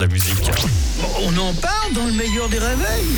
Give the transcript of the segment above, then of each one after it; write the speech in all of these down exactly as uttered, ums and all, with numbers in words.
La musique. On en parle dans le meilleur des réveils.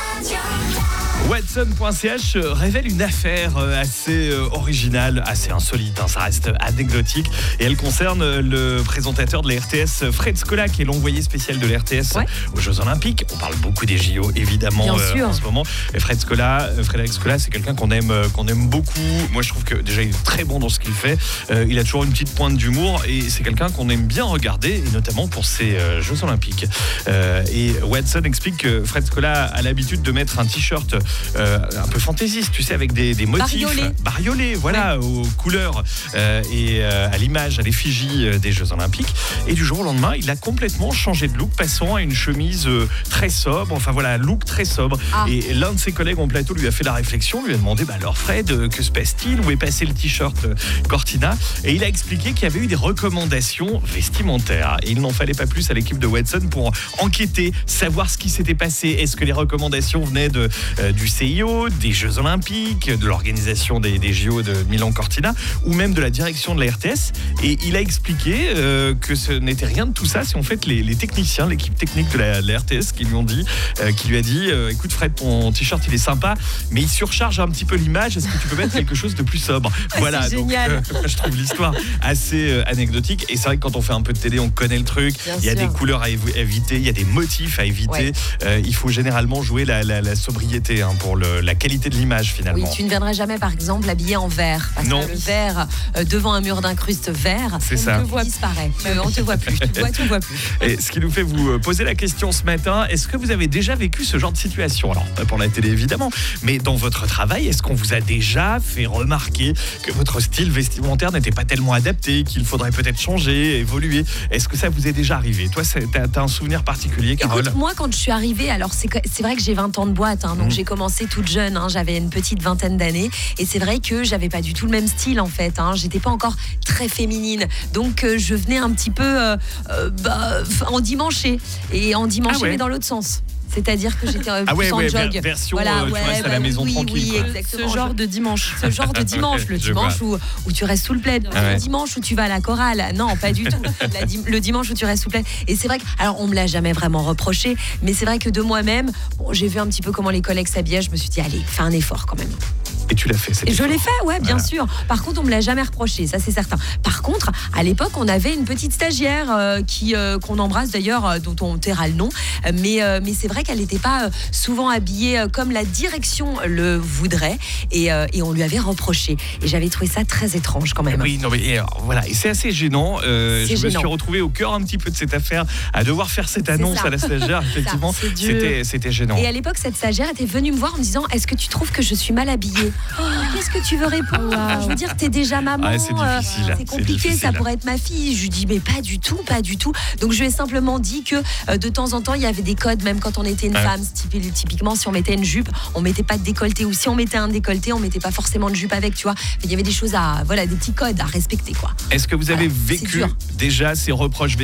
Watson point c h révèle une affaire assez originale, assez insolite, hein, ça reste anecdotique, et elle concerne le présentateur de la R T S, Fred Scola, qui est l'envoyé spécial de la R T S ouais. aux Jeux Olympiques. On parle beaucoup des J O, évidemment, euh, en ce moment. Et Fred Scola, Frédéric Scola, c'est quelqu'un qu'on aime, qu'on aime beaucoup. Moi, je trouve que déjà, il est très bon dans ce qu'il fait. Euh, il a toujours une petite pointe d'humour, et c'est quelqu'un qu'on aime bien regarder, et notamment pour ses euh, Jeux Olympiques. Euh, et Watson explique que Fred Scola a l'habitude de mettre un t-shirt Euh, un peu fantaisiste, tu sais, avec des, des motifs bariolés, bariolés, voilà, oui. aux couleurs euh, et euh, à l'image, à l'effigie euh, des Jeux Olympiques. Et du jour au lendemain, il a complètement changé de look, passant à une chemise euh, très sobre, enfin voilà, un look très sobre. Ah. Et l'un de ses collègues en plateau lui a fait la réflexion, lui a demandé, bah alors Fred, euh, que se passe-t-il? Où est passé le t-shirt euh, Cortina? Et il a expliqué qu'il y avait eu des recommandations vestimentaires. Et il n'en fallait pas plus à l'équipe de Watson pour enquêter, savoir ce qui s'était passé. Est-ce que les recommandations venaient de, euh, du C I O, des Jeux Olympiques, de l'organisation des, des J O de Milan-Cortina, ou même de la direction de la R T S. Et il a expliqué euh, que ce n'était rien de tout ça. C'est en fait les, les techniciens, l'équipe technique de la, de la R T S qui lui ont dit, euh, qui lui a dit, euh, écoute Fred, ton t-shirt il est sympa, mais il surcharge un petit peu l'image. Est-ce que tu peux mettre quelque chose de plus sobre? Voilà. C'est donc euh, je trouve l'histoire assez euh, anecdotique. Et c'est vrai que quand on fait un peu de télé, on connaît le truc. Bien il y a sûr. Des couleurs à év- éviter, il y a des motifs à éviter. Ouais. Euh, il faut généralement jouer la, la, la sobriété hein, pour le, la qualité de l'image finalement. Oui, tu ne viendrais jamais par exemple habillé en vert, parce non. que le vert euh, devant un mur d'incruste vert, c'est ça. Voit disparaît. On te voit plus. Tu te vois, tu ne vois plus. Et ce qui nous fait vous poser la question ce matin, est-ce que vous avez déjà vécu ce genre de situation? Alors pas pour la télé évidemment, mais dans votre travail, est-ce qu'on vous a déjà fait remarquer que votre style vestimentaire n'était pas tellement adapté, qu'il faudrait peut-être changer, évoluer? Est-ce que ça vous est déjà arrivé? Toi, t'as, t'as un souvenir particulier, Carole? Écoute, moi quand je suis arrivée, alors c'est, c'est vrai que j'ai vingt ans de boîte, hein, donc mmh. j'ai commencé toute jeune, hein, j'avais une petite vingtaine d'années, et c'est vrai que j'avais pas du tout le même style en fait, hein, j'étais pas encore très féminine, donc euh, je venais un petit peu euh, euh, bah, en dimanché, et en dimanché ah ouais. mais dans l'autre sens. C'est-à-dire que j'étais euh, ah plus ouais, en ouais, jog. Version, voilà, euh, tu ouais, restes bah, à la maison oui, tranquille. Oui, quoi. exactement. Ce genre de dimanche. Ce genre de dimanche, le dimanche où, où tu restes sous le plaid. Ah ouais. Le dimanche où tu vas à la chorale. Non, pas du tout. La, le dimanche où tu restes sous le plaid. Et c'est vrai que, alors on me l'a jamais vraiment reproché, mais c'est vrai que de moi-même, bon, j'ai vu un petit peu comment les collègues s'habillaient. Je me suis dit, allez, fais un effort quand même. Et tu l'as fait, c'est. Et je l'ai fait, ouais, bien voilà. sûr. Par contre, on me l'a jamais reproché, ça c'est certain. Par contre, à l'époque, on avait une petite stagiaire euh, qui euh, qu'on embrasse d'ailleurs, euh, dont on taira le nom, mais euh, mais c'est vrai qu'elle n'était pas euh, souvent habillée euh, comme la direction le voudrait, et euh, et on lui avait reproché. Et j'avais trouvé ça très étrange quand même. Oui, non mais et alors, voilà, et c'est assez gênant. Euh, c'est je gênant. me suis retrouvé au cœur un petit peu de cette affaire, à devoir faire cette annonce à la stagiaire. Effectivement, ça, c'était c'était gênant. Et à l'époque, cette stagiaire était venue me voir en me disant, est-ce que tu trouves que je suis mal habillée? Oh, qu'est-ce que tu veux répondre? wow. Je veux dire, t'es déjà maman. Ouais, c'est difficile. Euh, c'est compliqué, c'est difficile. Ça pourrait être ma fille. Je lui dis, mais pas du tout, pas du tout. Donc je lui ai simplement dit que euh, de temps en temps, il y avait des codes, même quand on était une ouais. femme. Typiquement, si on mettait une jupe, on mettait pas de décolleté. Ou si on mettait un décolleté, on mettait pas forcément de jupe avec, tu vois. Il y avait des choses à, voilà, des petits codes à respecter, quoi. Est-ce que vous avez voilà, vécu déjà ces reproches